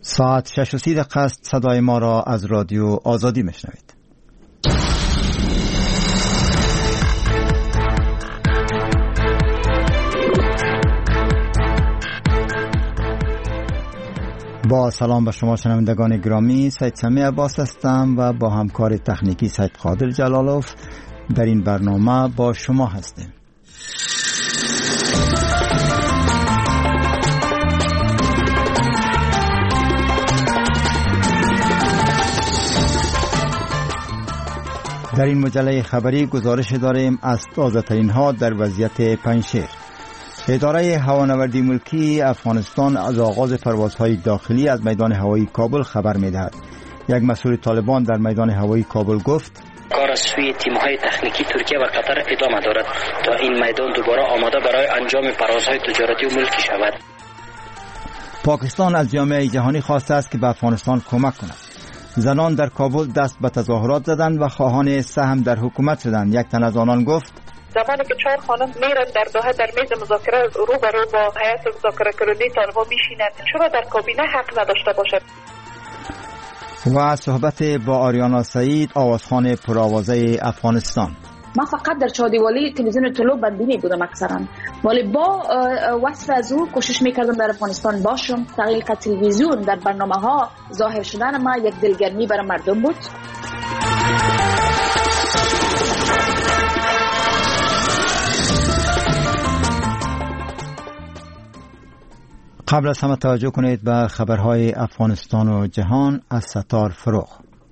ساعت 6:30 است. صدای ما را از رادیو آزادی میشنوید. با سلام به شما شنوندگان گرامی، سید سمی عباس هستم و با همکار تکنیکی سید قادر جلالوف در این برنامه با شما هستیم. در این مجله خبری گزارش داریم از تازه ترین ها در وضعیت پنجشیر. اداره هوانوردی ملکی افغانستان از آغاز پروازهای داخلی از میدان هوایی کابل خبر می‌دهد. یک مسئول طالبان در میدان هوایی کابل گفت کار از سوی تیم‌های تکنیکی ترکیه و قطر ادامه دارد تا این میدان دوباره آماده برای انجام پروازهای تجارتی و ملکی شود. پاکستان از جامعه جهانی خواسته است که به افغانستان کمک کند. زنان در کابل دست به تظاهرات زدند و خواهان سهم در حکومت شدند. یک تن از آنان گفت زمانی که 4 خانم میرن در دوحه در میز مذاکره روبرو با هیئت مذاکره کننده طالبان میشینند، چرا در کابینه حق نداشته باشد؟ و صحبت با آریانا سعید، آوازخوان پرآوازه افغانستان. من فقط در چهاردیوالی تلویزیون طلوع بندی بودم اکثرا، ولی با وصف از او کوشش میکردم در افغانستان باشم. تغییر تلویزیون در برنامه ها ظاهر شدن ما یک دلگرمی برای مردم بود. قبل از همه توجه کنید به خبرهای افغانستان و جهان از ستار فروغ.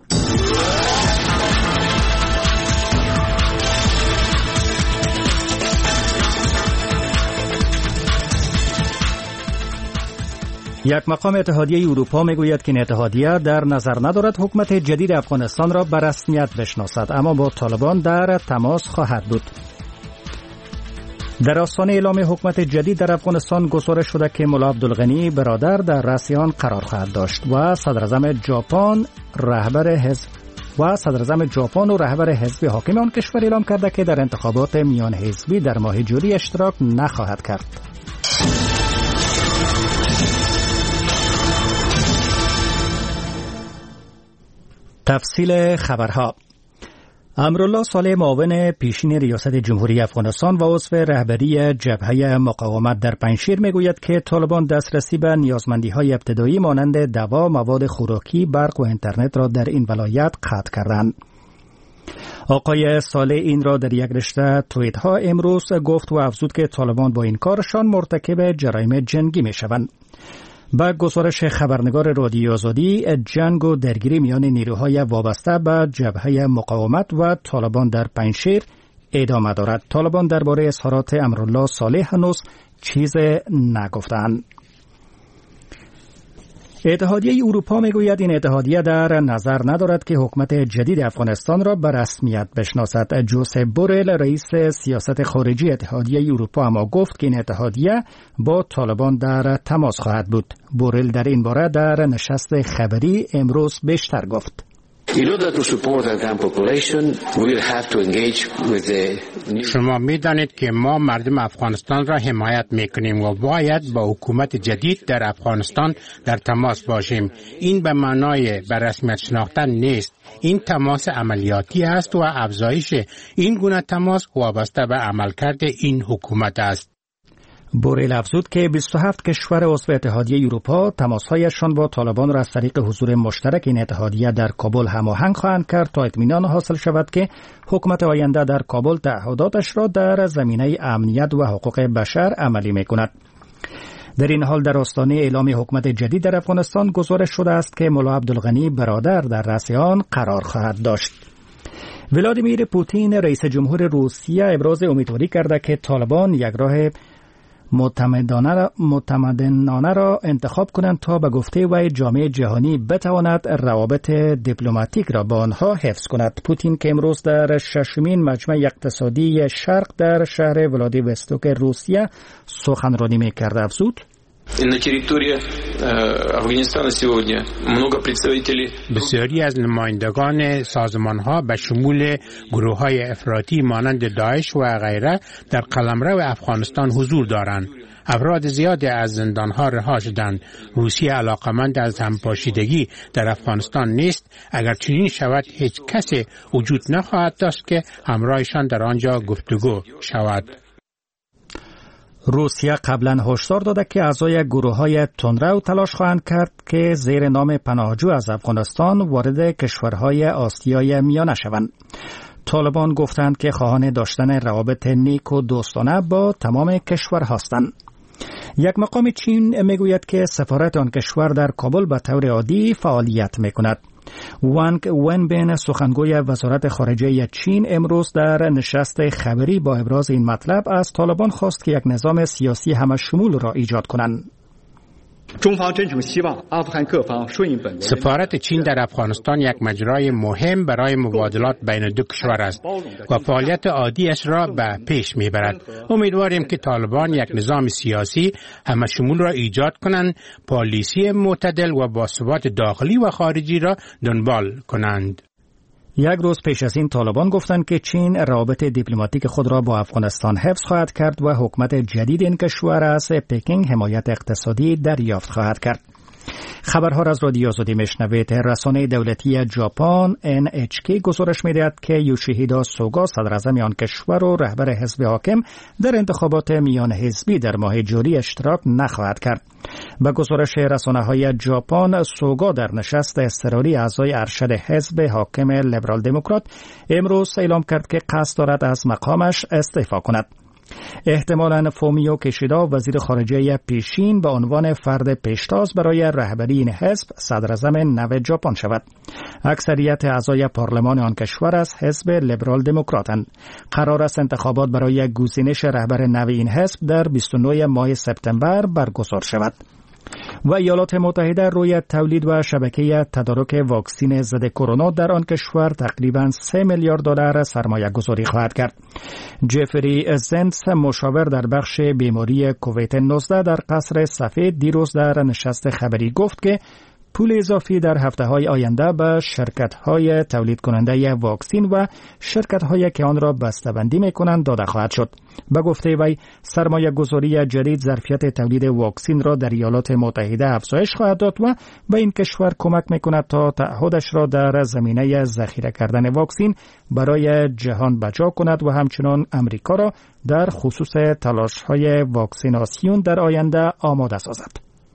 یک مقام اتحادیه اروپا میگوید که این اتحادیه در نظر ندارد حکومت جدید افغانستان را به رسمیت بشناسد، اما با طالبان در تماس خواهد بود. در آستانه اعلام حکومت جدید در افغانستان گزارش شده که ملا عبدالغنی برادر در رأس آن قرار خواهد داشت و صدراعظم ژاپن و رهبر حزب حاکم آن کشور اعلام کرده که در انتخابات میان حزبی در ماه جولی اشتراک نخواهد کرد. تفصیل خبرها. امرالله صالح، معاون پیشین ریاست جمهوری افغانستان و عضو رهبری جبهه مقاومت در پنجشیر میگوید که طالبان دسترسی به نیازمندی‌های ابتدایی مانند دوا، مواد خوراکی، برق و اینترنت را در این ولایت قطع کردند. آقای صالح این را در یک رشته توییت‌ها امروز گفت و افزود که طالبان با این کارشان مرتکب جرایم جنگی می‌شوند. با گزارش خبرنگار رادیو آزادی، جنگ و درگیری میان نیروهای وابسته به جبهه مقاومت و طالبان در پنجشیر ادامه دارد. طالبان درباره اظهارات امرالله صالح هنوز چیز نگفتند. اتحادیه اروپا میگوید این اتحادیه در نظر ندارد که حکومت جدید افغانستان را به رسمیت بشناسد. جوزپ بورل، رئیس سیاست خارجی اتحادیه اروپا، اما گفت که این اتحادیه با طالبان در تماس خواهد بود. بورل در این باره در نشست خبری امروز بیشتر گفت. شما می‌دانید که ما مردم افغانستان را حمایت می‌کنیم و باید با حکومت جدید در افغانستان در تماس باشیم. این به معنای به رسمیت شناختن نیست. این تماس عملیاتی است و افزایش این گونه تماس وابسته به عملکرد این حکومت است. بورل افزود که 27 کشور عضو اتحادیه اروپا تماس‌هایشان با طالبان را از طریق حضور مشترک این اتحادیه در کابل هماهنگ خواهند کرد تا اطمینان حاصل شود که حکومت آینده در کابل تعهداتش را در زمینه امنیت و حقوق بشر عملی می‌کند. در این حال در آستانه اعلام حکومت جدید در افغانستان گزارش شده است که ملا عبدالغنی برادر در رأس آن قرار خواهد داشت. ولادیمیر پوتین، رئیس جمهور روسیه، ابراز امیدواری کرده که طالبان یک راه معتمدانه را انتخاب کنند تا به گفته وی جامعه جهانی بتواند روابط دیپلماتیک را با آنها حفظ کند. پوتین که امروز در 6مین مجمع اقتصادی شرق در شهر ولادیوستوک روسیه سخنرانی می‌کرد افزود На территории Афганистана сегодня много представителей. بسیاری از نمایندگان سازمان‌ها به شمول گروه‌های افراطی مانند داعش و غیره در قلمرو افغانستان حضور دارند. افراد زیادی از زندانها رها شدند. روسیه علاقمند از همپاشیدگی در افغانستان نیست. اگر چنین شود هیچ کسی وجود نخواهد داشت که همراهشان در آنجا گفتگو شود. روسیه قبلا هشدار داده که اعضای گروه‌های تندرو تلاش خواهند کرد که زیر نام پناهجو از افغانستان وارد کشورهای آسیای میانه شوند. طالبان گفتند که خواهان داشتن روابط نیک و دوستانه با تمام کشور هستند. یک مقام چین میگوید که سفارت آن کشور در کابل به طور عادی فعالیت میکند. وانگ ونبین سخنگوی وزارت خارجه چین امروز در نشست خبری با ابراز این مطلب از طالبان خواست که یک نظام سیاسی همشمول را ایجاد کنند. سفارت چین در افغانستان یک مجرای مهم برای مبادلات بین دو کشور است و فعالیت عادیش را به پیش میبرد. امیدواریم که طالبان یک نظام سیاسی همشمول را ایجاد کنند، پالیسی معتدل و باثبات داخلی و خارجی را دنبال کنند. یک روز پیش از این طالبان گفتند که چین روابط دیپلماتیک خود را با افغانستان حفظ خواهد کرد و حکومت جدید این کشور از پکینگ حمایت اقتصادی دریافت خواهد کرد. خبرها را از رادیو آزادی میشنوید. رسانه دولتی ژاپن NHK گزارش میدهد که یوشیهیدا سوگا صدراعظم آن کشور و رهبر حزب حاکم در انتخابات میان حزبی در ماه جولی اشتراک نخواهد کرد. به گزارش رسانه‌های ژاپن، سوگا در نشست اضطراری اعضای ارشد حزب حاکم لیبرال دموکرات امروز اعلام کرد که قصد دارد از مقامش استعفا کند. احتمالاً فومیو کشیدا وزیر خارجه پیشین به عنوان فرد پیشتاز برای رهبری این حزب صدراعظم نو ژاپن شود. اکثریت اعضای پارلمان آن کشور از حزب لیبرال دموکراتند. قرار است انتخابات برای گزینش رهبر نو این حزب در 29 ماه سپتامبر برگزار شود. و ایالات متحده روی تولید و شبکه تدارک واکسن ضد کرونا در آن کشور تقریباً 3 میلیارد دلار سرمایه گذاری خواهد کرد. جفری زنس مشاور در بخش بیماری کووید 19 در قصر سفید دیروز در نشست خبری گفت که پول اضافی در هفته‌های آینده به شرکت‌های تولید کننده واکسن و شرکت‌هایی که آن را بسته‌بندی می‌کنند داده خواهد شد. به گفته وی سرمایه‌گذاری جدید ظرفیت تولید واکسن را در ایالات متحده افزایش خواهد داد و به این کشور کمک می‌کند تا تعهدش را در زمینه ذخیره کردن واکسن برای جهان بجا کند و همچنین امریکا را در خصوص تلاش‌های واکسیناسیون در آینده آماده سازد.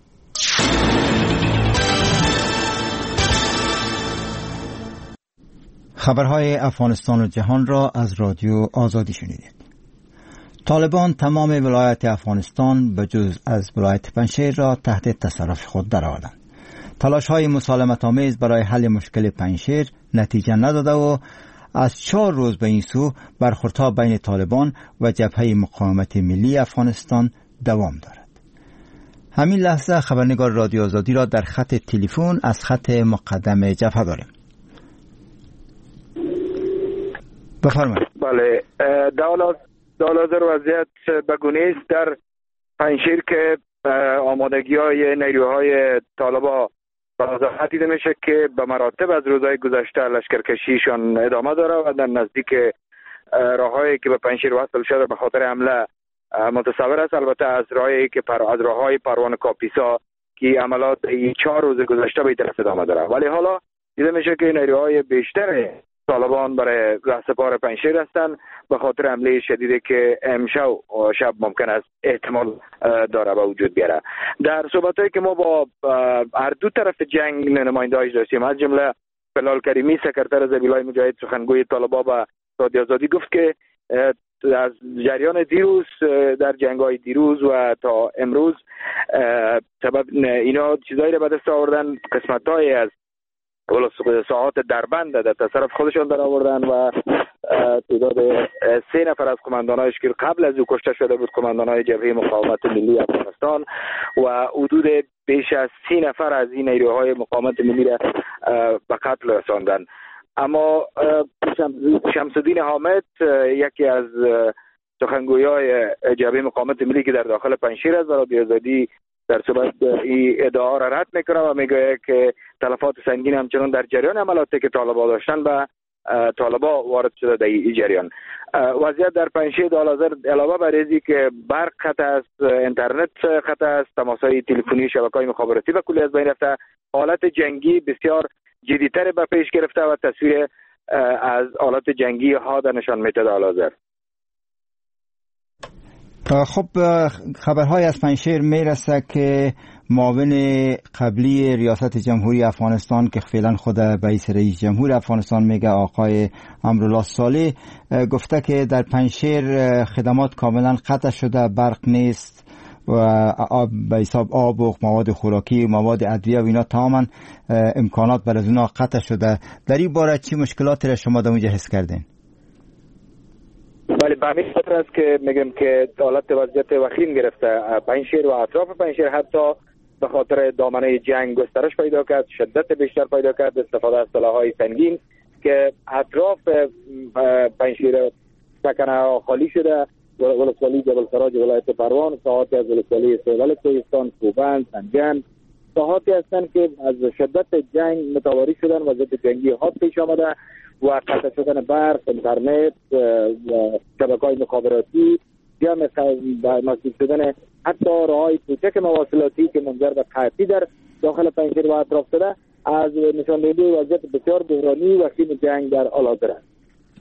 خبرهای افغانستان و جهان را از رادیو آزادی شنیدید. طالبان تمام ولایت افغانستان به جز از ولایت پنجشیر را تحت تصرف خود درآوردند. تلاش‌های مسالمت‌آمیز برای حل مشکل پنجشیر نتیجه نداده و از 4 روز به این سو برخوردها بین طالبان و جبهه مقاومت ملی افغانستان دوام دارد. همین لحظه خبرنگار رادیو آزادی را در خط تلفن از خط مقدم جبهه داریم. بفرمایید. بله، دالازر وضعیت بگونه است در پنجشیر که آمادگی‌های نیروهای طالبان بازآمد دیده میشه که به مراتب از روزهای گذشته لشکرکشیشان ادامه داره و در نزدیک راههایی که به پنجشیر وصل شده به خاطر حمله متصور است. البته از راهی که از راههای پروان کاپیسا که عملات 4 روز گذشته به طرف ادامه داره، ولی حالا دیده میشه که نیروهای بیشتر طالبان برای رهسپار پنجشیر هستند به خاطر حمله شدیدی که امشب ممکن است احتمال داره به وجود بیاره. در صحبتایی که ما با هر دو طرف جنگ نماینده‌اش داشتیم، از جمله بلال کریمی سکرتر زبیلای مجاهد سخنگوی طالبان با رادیو آزادی گفت که از جریان دیروز در جنگ‌های دیروز و تا امروز سبب اینا چیزایی را به دست آوردن، قسمت‌های از ساعات دربند در تصرف خودشان در آوردن و تعداد 3 نفر از قماندانایش که قبل از او کشته شده بود، قماندانای جبهه مقاومت ملی افغانستان و حدود بیش از 30 نفر از این نیروهای مقاومت ملی را به قتل رساندند. اما شمس‌الدین حامد یکی از سخنگویای جبهه مقاومت ملی که در داخل پنجشیر است و رادیو آزادی در صورت این ادعا را رد میکنه و میگه که تلفات سنگین همچنان در جریان عملاتی که طالبان داشتن به طالبا وارد شده در این جریان. وضعیت در پنجشیر دالازر علاوه بر اینکه که برق قطع است، اینترنت قطع است، تماس‌های تلفنی، شبکه‌های مخابراتی به کلی از بین رفته، حالت جنگی بسیار جدی‌تر به پیش گرفته و تصویر از حالت جنگی ها در نشان میده دالازر. خب خبرهای از پنجشیر میرسه که معاون قبلی ریاست جمهوری افغانستان که فعلا خود رئیس جمهور افغانستان میگه آقای امرالله صالح گفته که در پنجشیر خدمات کاملا قطع شده، برق نیست و به حساب آب و مواد خوراکی و مواد ادویه و اینا تماما امکانات برای اونا قطع شده. در این باره چی مشکلاتی را شما در اونجا حس کردین؟ بله، به همین خاطر است که میگم که حالت وضعیت وخیم گرفته پنجشیر و اطراف پنجشیر، حتی به خاطر دامنه جنگ گسترش پیدا کرد، شدت بیشتر پیدا کرد، استفاده از سلاح‌های سنگین که اطراف پنجشیر سکنه خالی شده. ولسوالی جبل سراج ولایت پروان، ساحاتی از ولسوالی سیول کوهستان، کوبند، سنگن، ساحاتی هستند که از شدت جنگ متواری شدن، وضعیت جنگی حاد پیش آمده و قطع شدن برق، اینترنت و شبکه‌های مخابراتی، جمع ناصب شدن حتی راه‌های کوچک مواصلاتی که منجر به قحطی در داخل پنجشیر و اطراف شده از نشاندهنده وضعیت بسیار بحرانی و وخیم جنگ در حال حاضر است.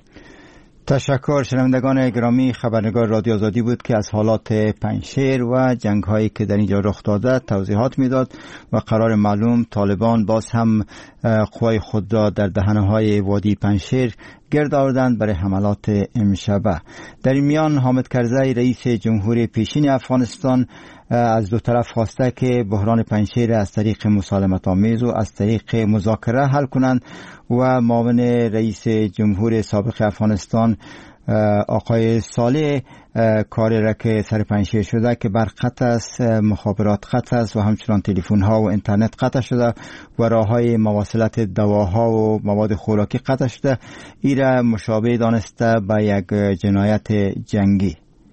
تشکر. شنوندگان گرامی، خبرنگار رادیو آزادی بود که از حالات پنجشیر و جنگ هایی که در اینجا رخ داده توضیحات میداد و قرار معلوم طالبان باز هم قوای خود را در دهنه های وادی پنجشیر گرد آوردند برای حملات امشبه. در این میان حامد کرزی رئیس جمهوری پیشین افغانستان از دو طرف خواسته که بحران پنجشیر از طریق مسالمت آمیز و از طریق مذاکره حل کنند و معاون رئیس جمهور سابق افغانستان آقای صالح کاری را که سر پنجشیر شده که برق قطع است، مخابرات قطع است و همچنان تلفن ها و اینترنت قطع شده و راههای مواصلات دواها و مواد خوراکی قطع شده، این را مشابه دانسته به یک جنایت جنگی.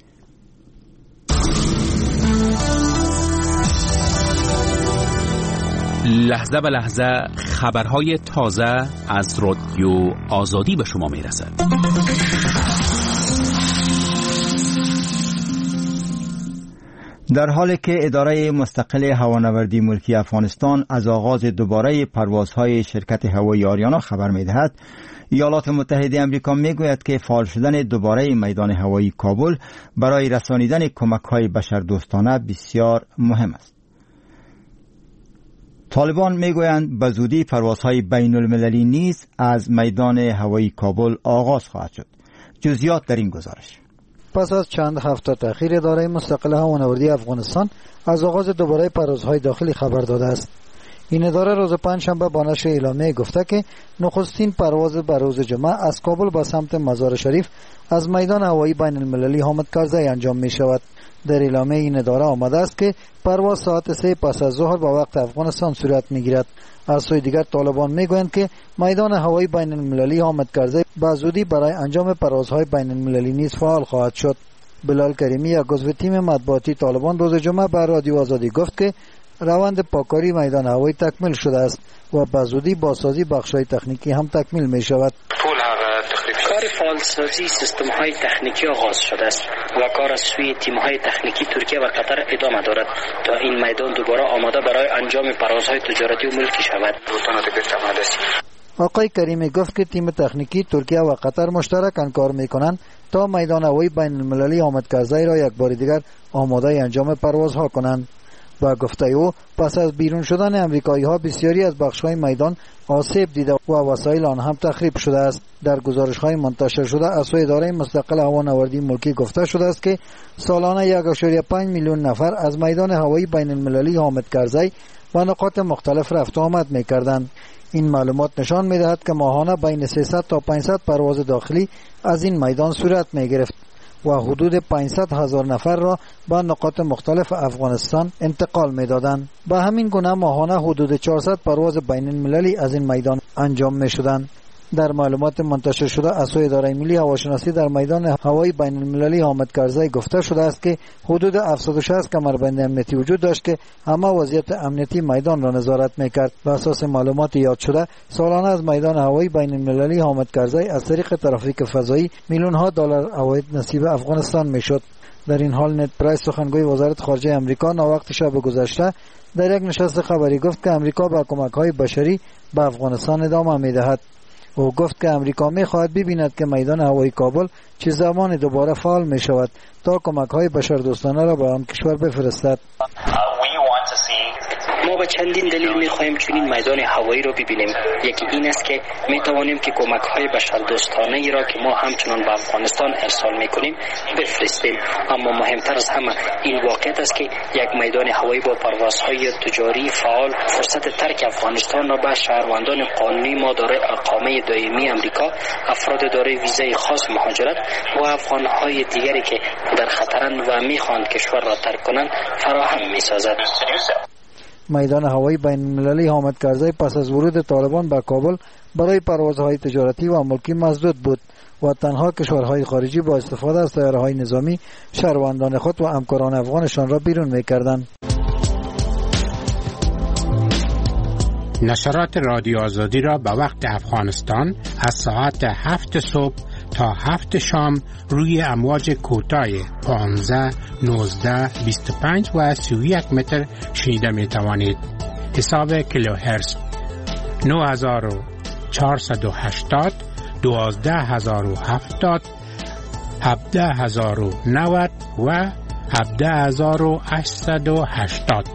لحظه به لحظه خبرهای تازه از رادیو آزادی به شما میرسد. در حالی که اداره مستقل هوانوردی ملکی افغانستان از آغاز دوباره پروازهای شرکت هوایی آریانا خبر می‌دهد، ایالات متحده آمریکا میگوید که فعال شدن دوباره میدان هوایی کابل برای رسانیدن کمک‌های بشردوستانه بسیار مهم است. طالبان میگویند به زودی پروازهای بین المللی نیز از میدان هوایی کابل آغاز خواهد شد. جزئیات در این گزارش. پس از چند هفته تأخیر اداره مستقل هوانوردی افغانستان از آغاز دوباره پروازهای داخلی خبر داده است. این اداره روز پنجشنبه با نشر اعلامیه گفته که نخستین پرواز به روز جمعه از کابل به سمت مزار شریف از میدان هوایی بین المللی حامد کرزی انجام می شود. در اعلامیه این اداره آمده است که پرواز ساعت 3 پس از ظهر به وقت افغانستان صورت میگیرد. از سوی دیگر طالبان میگویند که میدان هوایی بین المللی حامد کرزی به زودی برای انجام پروازهای بین المللی نیز فعال خواهد شد. بلال کریمی یک عضو تیم مطبوعاتی طالبان روز جمعه به رادیو آزادی گفت که روند پاکاری میدان هوایی تکمیل شده است و به زودی بازسازی بخش‌های تکنیکی هم تکمیل می شود. کار فعالسازی سیستم های تکنیکی آغاز شده است و کار از سوی تیم های تکنیکی ترکیه و قطر ادامه دارد تا این میدان دوباره آماده برای انجام پروازهای تجارتی و ملکی شود. آقای کریمی گفت که تیم تکنیکی ترکیه و قطر مشترکاً کار میکنند تا میدان هوایی بین المللی حامد کرزی را یک بار دیگر آماده انجام پروازها کنند. با گفته او پس از بیرون شدن امریکایی ها بسیاری از بخش های میدان آسیب دیده و وسایل آن هم تخریب شده است. در گزارش های منتشر شده از سوی اداره مستقل هوانوردی ملکی گفته شده است که سالانه 1.5 میلیون نفر از میدان هوایی بین المللی حامد کرزی و نقاط مختلف رفت و آمد می‌کردند. این معلومات نشان می‌دهد که ماهانه بین 300 تا 500 پرواز داخلی از این میدان صورت می‌گرفت و حدود 500,000 نفر را به نقاط مختلف افغانستان انتقال می‌دادند. به همین گونه ماهانه حدود 400 پرواز بین المللی از این میدان انجام می‌شدند. در معلومات منتشر شده از سوی اداره ملی هواشناسی در میدان هوایی بین المللی حامد کرزی گفته شده است که حدود 760 کمربند امنیتی وجود داشت که همه وضعیت امنیتی میدان را نظارت میکرد. بر اساس معلومات یاد شده سالانه از میدان هوایی بین المللی حامد کرزی از طریق ترافیک فضایی میلیون ها دلار عواید نصیب افغانستان میشد. در این حال نت پرایس سخنگوی وزارت خارجه امریکا ناوقت شب گذشته در یک نشست خبری گفت که امریکا با کمک‌های بشری به افغانستان ادامه می‌دهد. او گفت که امریکا می‌خواهد ببیند که میدان هوایی کابل چه زمانی دوباره فعال می‌شود تا کمک‌های بشردوستانه را به آن کشور بفرستد. ما به چندین دلیل می‌خواهیم چنین میدان هوایی را ببینیم. یکی این است که می‌توانیم که کمک‌های بشردوستانه‌ای را که ما همچنان به افغانستان ارسال می‌کنیم بفرستیم. اما مهمتر از همه این واقعیت است که یک میدان هوایی با پروازهای تجاری فعال فرصت ترک افغانستان را به شهروندان قانونی ما دارای اقامه دائمی امریکا، افراد دارای ویزای خاص مهاجرت و افغان‌های دیگری که در خطرند و می‌خواهند کشور را ترک کنند فراهم می‌سازد. میدان هوایی بین المللی حامد کرزی پس از ورود طالبان به کابل برای پروازهای تجارتی و ملکی مسدود بود و تنها کشورهای خارجی با استفاده از طیاره‌های نظامی شهروندان خود و همکاران افغانشان را بیرون می‌کردند. نشرات رادیو آزادی را به وقت افغانستان از ساعت 7 صبح تا 7 شام روی امواج کوتاه 15, 19, 25 و 31 متر شنیده می توانید. حساب کیلوهرتز 9480, 12070, 17090 و 17880.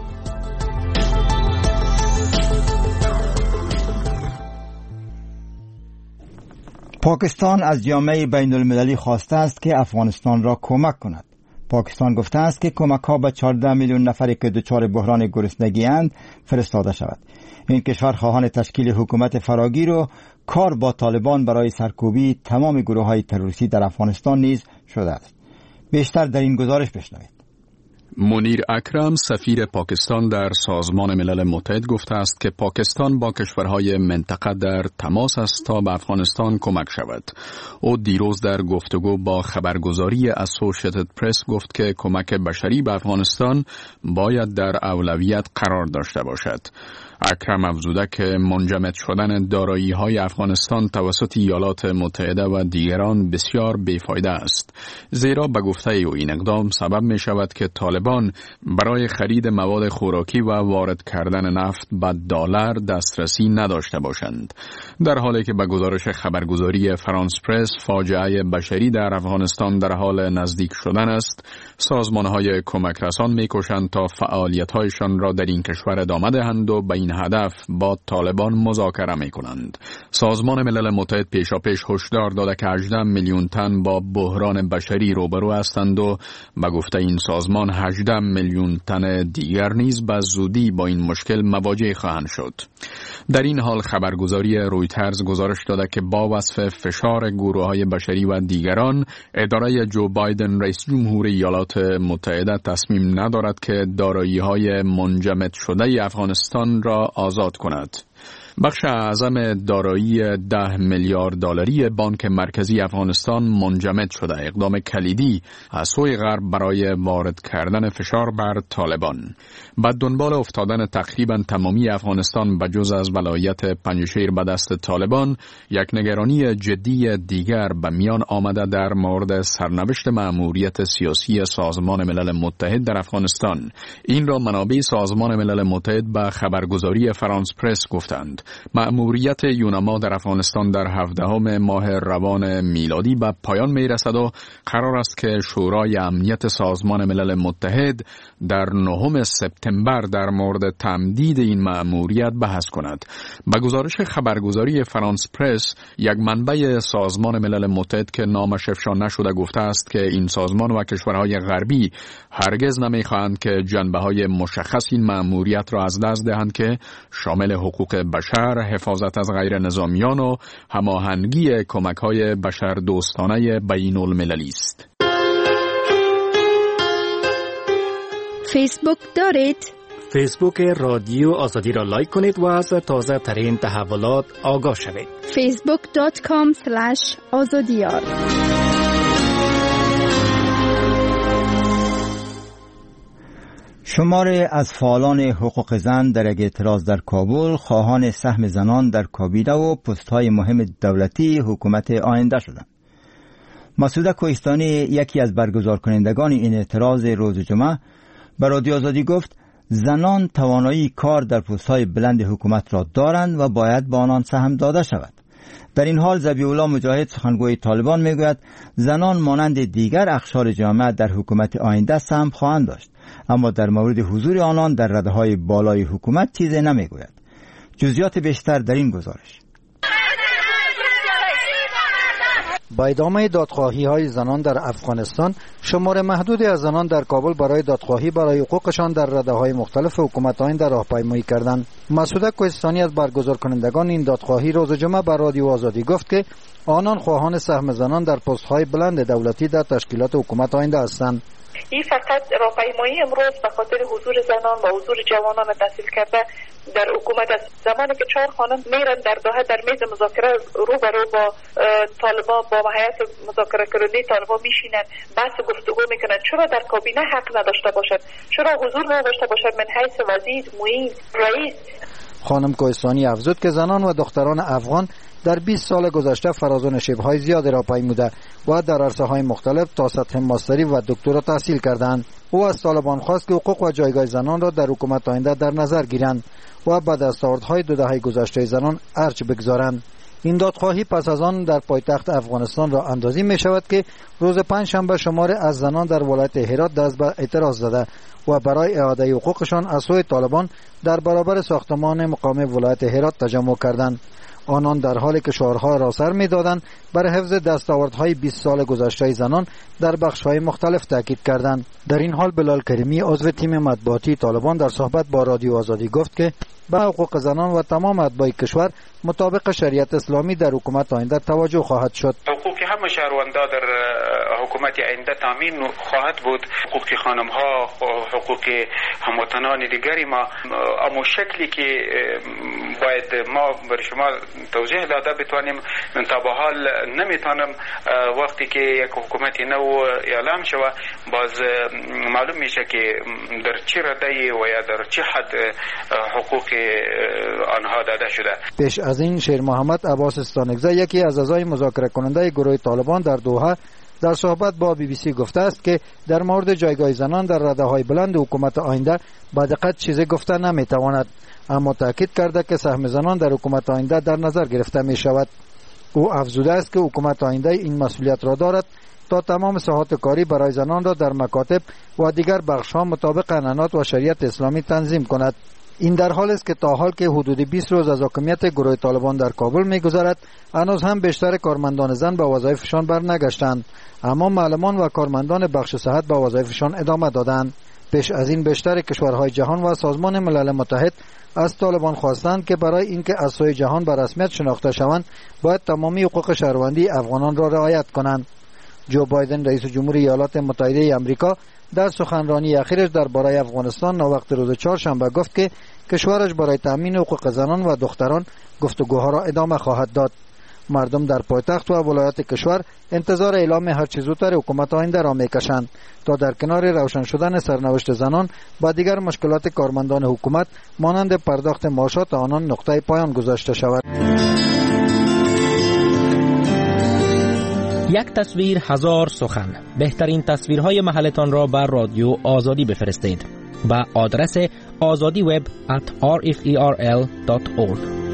پاکستان از جامعه بین المللی خواسته است که افغانستان را کمک کند. پاکستان گفته است که کمک‌ها به 14 میلیون نفری که دچار بحران گرسنگی اند فرستاده شود. این کشور خواهان تشکیل حکومت فراگیر و کار با طالبان برای سرکوبی تمام گروه‌های تروریستی در افغانستان نیز شده است. بیشتر در این گزارش بشنوید. منیر اکرم سفیر پاکستان در سازمان ملل متحد گفته است که پاکستان با کشورهای منطقه در تماس است تا به افغانستان کمک شود. او دیروز در گفتگو با خبرگزاری اسوسییتد پرس گفت که کمک بشری به افغانستان باید در اولویت قرار داشته باشد. اکرم افزوده که منجمد شدن دارایی‌های افغانستان توسط ایالات متحده و دیگران بسیار بیفایده است، زیرا به گفته او این اقدام سبب می شود که طالبان برای خرید مواد خوراکی و وارد کردن نفت به دلار دسترسی نداشته باشند. در حالی که به گزارش خبرگزاری فرانس پرس فاجعه بشری در افغانستان در حال نزدیک شدن است، سازمان‌های کمک رسان می‌کوشند تا فعالیت‌هایشان را در این کشور ادامه دهند و به این هدف با طالبان مذاکره می‌کنند. سازمان ملل متحد پیشاپیش هشدار داده که 18 میلیون تن با بحران بشری روبرو هستند و به گفته این سازمان 18 میلیون تن دیگر نیز به زودی با این مشکل مواجه خواهند شد. در این حال خبرگزاری رویترز گزارش داده که با وصف فشار گروه‌های بشری و دیگران، اداره جو بایدن رئیس جمهور ایالات متحده تصمیم ندارد که دارایی‌های منجمد شده افغانستان را آزاد کند. بخش اعظم دارایی 10 میلیارد دلاری بانک مرکزی افغانستان منجمد شده، اقدام کلیدی از سوی غرب برای وارد کردن فشار بر طالبان. بعد دنبال افتادن تقریبا تمامی افغانستان به جز از ولایت پنجشیر به دست طالبان، یک نگرانی جدی دیگر به میان آمده در مورد سرنوشت مأموریت سیاسی سازمان ملل متحد در افغانستان. این را منابع سازمان ملل متحد به خبرگزاری فرانس پرس گفتند. مأموریت یونما در افغانستان در 17 ماه روان میلادی به پایان می رسد و قرار است که شورای امنیت سازمان ملل متحد در 9 سپتامبر در مورد تمدید این مأموریت بحث کند. به گزارش خبرگزاری فرانس پرس، یک منبع سازمان ملل متحد که نامش افشا نشده گفته است که این سازمان و کشورهای غربی هرگز نمی‌خواهند که جنبه‌های مشخص این مأموریت را از دست دهند که شامل حقوق بشر، حفاظت از غیر نظامیان و هماهنگی کمک‌های بشردوستانه بین المللی است. فیسبوک دارید؟ فیسبوک رادیو آزادی را لایک کنید و از تازه ترین تحولات آگاه شوید. facebook.com/azadiyar. شماری از فعالان حقوق زن در یک اعتراض در کابل خواهان سهم زنان در کابینه و پست‌های مهم دولتی حکومت آینده شدند. مسعود کوهستانی یکی از برگزار کنندگان این اعتراض روز جمعه به رادیو آزادی گفت زنان توانایی کار در پست‌های بلند حکومت را دارند و باید به آنان سهم داده شود. در این حال ذبیح الله مجاهد سخنگوی طالبان میگوید زنان مانند دیگر اقشار جامعه در حکومت آینده سهم خواهند داشت، اما در مورد حضور آنان در رده‌های بالای حکومت چیزی نمیگوید. جزئیات بیشتر در این گزارش. با ادامه دادخواهی‌های زنان در افغانستان، شمار محدودی از زنان در کابل برای دادخواهی برای حقوقشان در رده‌های مختلف حکومت آینده راهپیمایی کردند. مسعود کوهستانی از برگزار کنندگان این دادخواهی روز جمعه به رادیو آزادی گفت که آنان خواهان سهم زنان در پست‌های بلند دولتی در تشکیلات حکومت آینده هستند. این فقط راهپیمایی امروز به خاطر حضور زنان و حضور جوانان تحصیل کرده در حکومت است. زمانی که 4 خانم میرن در دوحه در میز مذاکره روبرو با طالبان، با هیئت مذاکره کننده طالبان میشینن، بحث و گفتگو میکنن، چرا در کابینه حق نداشته باشد، چرا حضور نداشته باشد من حیث وزیر، معین، رئیس. خانم کوهستانی افزود که زنان و دختران افغان در 20 سال گذشته فراز و نشیب‌های زیادی را پیموده و در عرصه‌های مختلف تا سطح ماستری و دکترا تحصیل کردند. او از طالبان خواست که حقوق و جایگاه زنان را در حکومت آینده در نظر گیرند و به دستاوردهای 2 دهه گذشته زنان ارج بگذارند. این دادخواهی پس از آن در پایتخت افغانستان را اندازی می شود که روز پنجشنبه شمار از زنان در ولایت هرات دست به اعتراض زده و برای اعاده حقوقشان از سوی طالبان در برابر ساختمان مقام ولایت هرات تجمع کردند. آنان در حالی که شعارها را سر می‌دادند برای حفظ دستاوردهای 20 سال گذشته زنان در بخش‌های مختلف تاکید کردند. در این حال بلال کریمی عضو تیم مطبوعاتی طالبان در صحبت با رادیو آزادی گفت که به حقوق زنان و تمام اتباع کشور مطابق شریعت اسلامی در حکومت آینده توجه خواهد شد. حقوق همه شهروندان در حکومت آینده تامین خواهد بود. حقوق خانم‌ها، حقوق هموطنان دیگری ما، اما شکلی که باید ما بر شما توضیح داده بتوانیم تا به حال نمیتونم. وقتی که یک حکومت نو اعلام شود باز معلوم میشه که در چه رده‌ای و یا در چه حد حقوق آنها داده شده. پیش از این شیر محمد عباس استانگزه یکی از اعضای مذاکره کننده گروه طالبان در دوحه در صحبت با BBC گفته است که در مورد جایگاه زنان در رده‌های بلند حکومت آینده با دقت چیزی گفته نمیتواند، اما تاکید کرده که سهم زنان در حکومت آینده در نظر گرفته می شود. او افزوده است که حکومت آینده این مسئولیت را دارد تا تمام ساحات کاری برای زنان را در مکاتب و دیگر بخش‌ها مطابق عنعنات و شریعت اسلامی تنظیم کند. این در حال است که تا حال که حدود 20 روز از حاکمیت گروه طالبان در کابل می‌گذرد، هنوز هم بیشتر کارمندان زن به وظایفشان برنگشتند، اما معلمان و کارمندان بخش صحت به وظایفشان ادامه دادند. پیش از این بیشتر کشورهای جهان و سازمان ملل متحد از طالبان خواستند که برای اینکه از سوی جهان به رسمیت شناخته شوند باید تمامی حقوق شهروندی افغانان را رعایت کنند. جو بایدن رئیس جمهوری ایالات متحده آمریکا در سخنرانی اخیرش درباره افغانستان ناوقت روز چهارشنبه گفت که کشورش برای تامین حقوق زنان و دختران گفتگوها را ادامه خواهد داد. مردم در پایتخت و ولایات کشور انتظار اعلام هر چه زودتر حکومت آینده را میکشند تا در کنار روشن شدن سرنوشت زنان با دیگر مشکلات کارمندان حکومت مانند پرداخت معاشات آنان نقطه پایان گذاشته شود. یک تصویر هزار سخن. بهترین تصویرهای محلتان را بر رادیو آزادی بفرستید به آدرس azadiweb@rferl.org.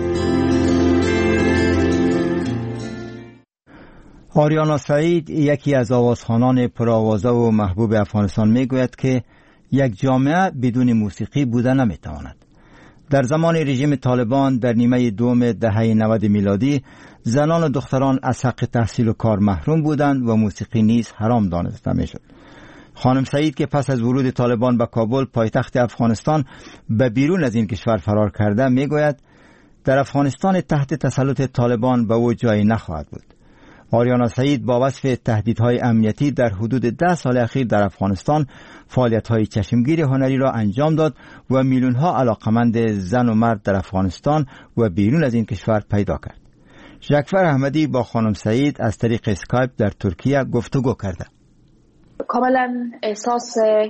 آریانا سعید یکی از آوازخوانان پرآوازه و محبوب افغانستان میگوید که یک جامعه بدون موسیقی بودن نمیتواند. در زمان رژیم طالبان در نیمه دوم دهه 90 میلادی زنان و دختران از حق تحصیل و کار محروم بودند و موسیقی نیز حرام دانسته میشد. خانم سعید که پس از ورود طالبان به کابل پایتخت افغانستان به بیرون از این کشور فرار کرده میگوید در افغانستان تحت تسلط طالبان به او جایی نخواهد بود. آریانا سعید با وصف تهدیدهای امنیتی در حدود 10 سال اخیر در افغانستان فعالیت‌های چشمگیر هنری را انجام داد و میلیون‌ها علاقمند زن و مرد در افغانستان و بیرون از این کشور پیدا کرد. ژکفر احمدی با خانم سعید از طریق اسکایپ در ترکیه گفتگو کرده. کاملا احساس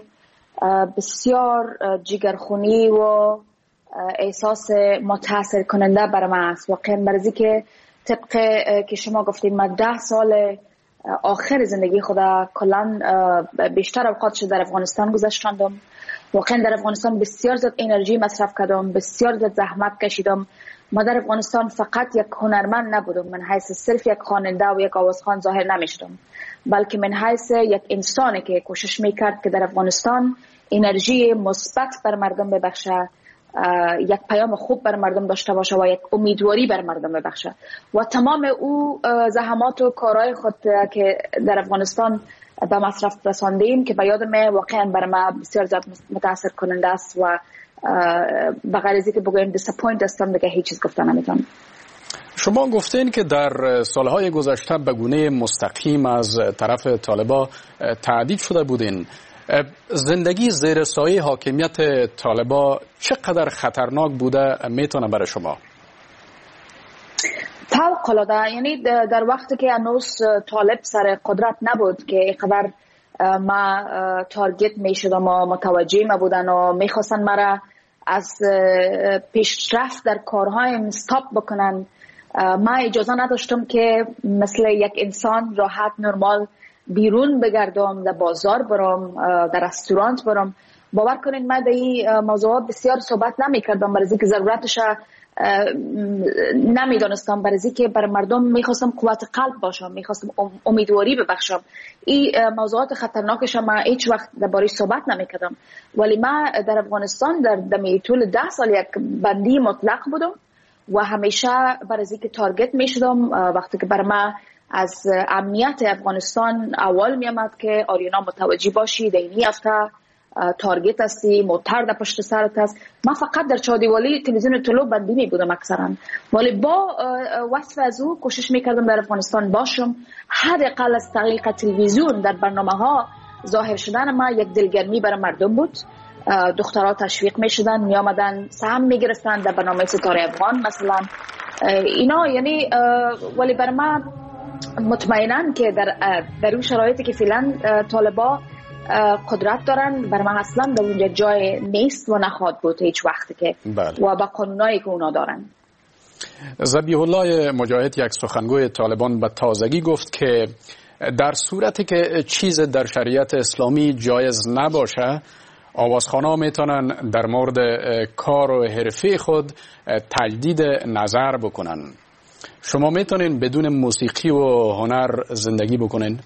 بسیار جگرخونی و احساس متاثر کننده بر من است. واقعا برای که طبق که شما گفتید من 10 سال آخر زندگی خدا کلا بیشتر اوقاتش در افغانستان گذاشتم. واقعا در افغانستان بسیار زیاد انرژی مصرف کردم، بسیار زیاد زحمت کشیدم. ما در افغانستان فقط یک هنرمند نبودم، من حیث صرف یک خواننده و یک آوازخوان ظاهر نمیشدم، بلکه من حیث یک انسانی که کوشش میکرد که در افغانستان انرژی مثبت بر مردم ببخشه، یک پیام خوب بر مردم داشته باشه و یک امیدواری بر مردم ببخشه. و تمام او زحمات و کارهای خود که در افغانستان به مصرف رساندیم که به یادم واقعا بر من بسیار زیاد متاثر کننده است و بغیر از اینکه بگویم دیساپوینت هستم دیگه هیچ چیز گفتن نمیتونم. شما گفتین که در سالهای گذشته به گونه مستقیم از طرف طالبا تهدید شده بودین. زندگی زیر سایه حاکمیت طالبا چقدر خطرناک بوده میتونه برای شما؟ فوق‌العاده، یعنی در وقتی که هنوز طالب سر قدرت نبود که اینقدر ما تارگت میشدم و متوجه ما بودن و میخواستن مرا از پیشرفت در کارهایم استاپ بکنن. ما اجازه نداشتم که مثل یک انسان راحت نرمال بیرون بگردم، در بازار برم، در رستوران برم. باور کنید من در این موضوعات بسیار صحبت نمی کردم برای اینکه ضرورتش نمیدانستم، برای اینکه بر مردم میخواستم قوت قلب باشم، میخواستم امیدواری ببخشم. این موضوعات خطرناکش ما هیچ وقت درباره‌اش صحبت نمیکردم، ولی ما در افغانستان در طول 10 سال یک بندی مطلق بودم و همیشه برای اینکه تارگت میشدم. وقتی که بر ما از امنیت افغانستان اول میامد که آریانا متوجه باشی در این هفته تارگت هستی، موتر در پشت سرت هست. من فقط در چادیوالی تلویزیون طلوع بندی بودم اکثرا، ولی با وصف از او کوشش میکردم در افغانستان باشم. حداقل از طریق تلویزیون در برنامه ها ظاهر شدن ما یک دلگرمی برای مردم بود. دخترها تشویق میشدن، میامدن سهم میگرفتن در برنامه ستاره افغان مثلا اینا. یعنی ولی برای ما مطمئنن که در اون شرایطی که فعلا طالبا قدرت دارن، بر من اصلا در اونجا جای نیست و نخواهد بود هیچ وقتی که و با قانونایی که اونا دارن. ذبیح الله مجاهد یک سخنگوی طالبان به تازگی گفت که در صورتی که چیز در شریعت اسلامی جایز نباشه، آوازخوان‌ها میتونن در مورد کار و حرفه خود تجدید نظر بکنن. شما میتونین بدون موسیقی و هنر زندگی بکنین؟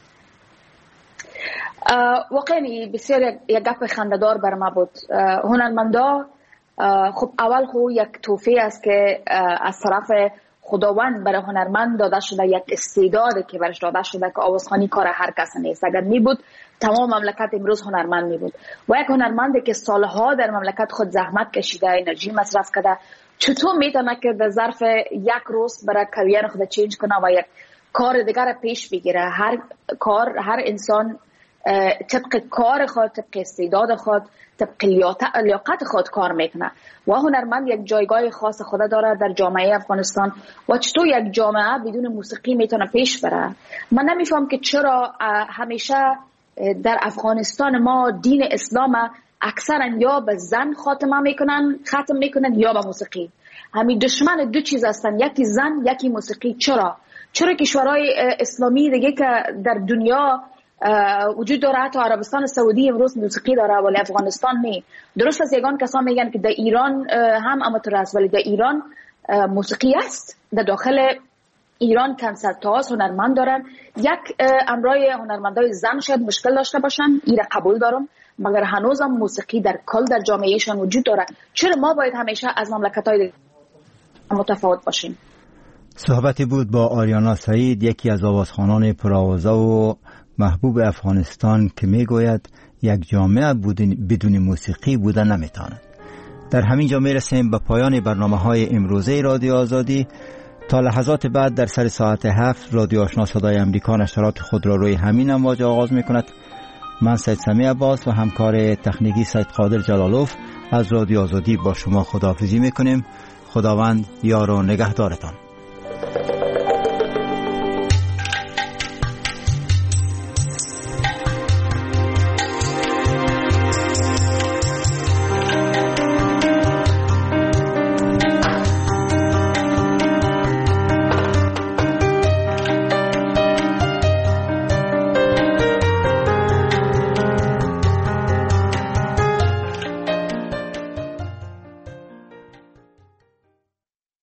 واقعا بسیار یک گپ خنده‌دار بر ما بود. هنرمندا خب اول خو یک توفیق است که از طرف خداوند برای هنرمند داده شده، یک استعداد که برش داده شده که آوازخوانی کار هر کس نیست. اگر می بود تمام مملکت امروز هنرمند می بود و یک هنرمندی که سالها در مملکت خود زحمت کشیده، انرژی مصرف کرده، چطور میتونه که در ظرف یک روز برای کریر خود چینج کنه و یک کار دیگر پیش بگیره؟ هر انسان طبق کار خود، طبق استعداد خود، طبق لیاقت خود کار میکنه و هنرمند یک جایگاه خاص خود داره در جامعه افغانستان. و چطور یک جامعه بدون موسیقی میتونه پیش بره؟ من نمیفهم که چرا همیشه در افغانستان ما دین اسلام اکثرا یا به زن ختم میکنن یا به موسیقی. همین دشمن دو چیز هستن، یکی زن یکی موسیقی. چرا کشورهای اسلامی دیگه که در دنیا وجود داره، حتی عربستان سعودی امروز موسیقی داره ولی افغانستان نه. درست است یگان کسان میگن که در ایران هم اماتور است، ولی در ایران موسیقی است. در داخل ایران کنسرت ها هنرمند دارن. یک امرای هنرمندای زن شاید مشکل داشته باشن، ایره قبول دارم، مگر هنوز هم موسیقی در کل در جامعهشان وجود داره. چرا ما باید همیشه از مملکت‌های متفاوت باشیم؟ صحبتی بود با آریانا سعید، یکی از آوازخوانان پرآوازه و محبوب افغانستان که میگوید یک جامعه بدون موسیقی بودن نمیتواند. در همین جا میرسیم به پایان برنامه‌های امروزه رادیو آزادی. تا لحظات بعد در سر ساعت 7 رادیو آشنا صدای امریکا نشرات خود را روی همین امواج آغاز می‌کند. من سید سمی عباس و همکار تکنیکی سید قادر جلالوف از رادیو آزادی با شما خداحافظی می‌کنیم. خداوند یار و نگهدارتان.